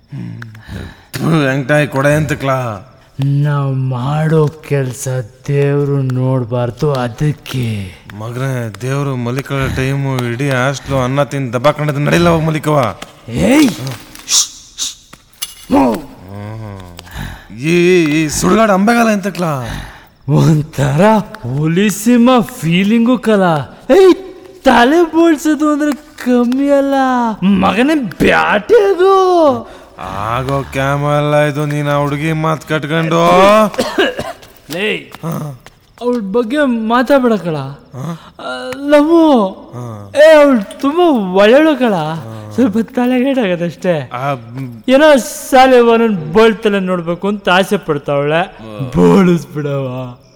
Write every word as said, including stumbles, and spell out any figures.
ವೆಂಕಟಾಯಿ ಕೊಡೆ ಅಂತಕ್ಲಾ ನಾವು ಮಾಡೋ ಕೆಲಸ ದೇವರು ನೋಡಬಾರ್ದು. ಅದಕ್ಕೆ ಮಗನೇ ದೇವರು ಮಲಿಕಳ ಟೈಮು ಇಡೀ ಹಾಸ್ಟ್ಲು ಅನ್ನ ತಿಂದು ದಬ್ಬಾಕೊಂಡಿದ್ದು ನಡಿಲ್ಲ ಹೋಗಿ ಮಲಿಕವ. ಏಯ್ ಈ ಈ ಸುಡುಗಾಡು ಅಂಬೆಗಾಲ ಎಂತಕ್ಲಾ ಒಂಥರ ಪೊಲೀಸಿಮ ಫೀಲಿಂಗು ಕಲ. ಏಯ್ ತಲೆ ಬೋಳ್ಸೋದು ಅಂದ್ರೆ ಕಮ್ಮಿ ಅಲ್ಲ ಮಗನೇ, ಬ್ಯಾಟೆ ಅದು. ಆಗೋ ಕ್ಯಾಮ ಎಲ್ಲ ಇದು. ನೀನು ಆ ಹುಡುಗಿ ಮಾತು ಕಟ್ಕೊಂಡು ಲೇ ಅವಳ ಬಗ್ಗೆ ಮಾತಾಡ್ಬೇಡ ಕಳ. ಲವ್ ಏ ಅವಳು ತುಂಬಾ ಒಳ್ಳೆಳು ಕಳ. ಸ್ವಲ್ಪ ತಲೆಗೇಟಾಗದಷ್ಟೇ. ಏನೋ ಸಾಲೆ ಒಂದೊಂದು ಬೋಳ್ತಲೆ ನೋಡ್ಬೇಕು ಅಂತ ಆಸೆ ಪಡ್ತಾವಳೆ. ಬೋಳಿಸ್ಬಿಡವ.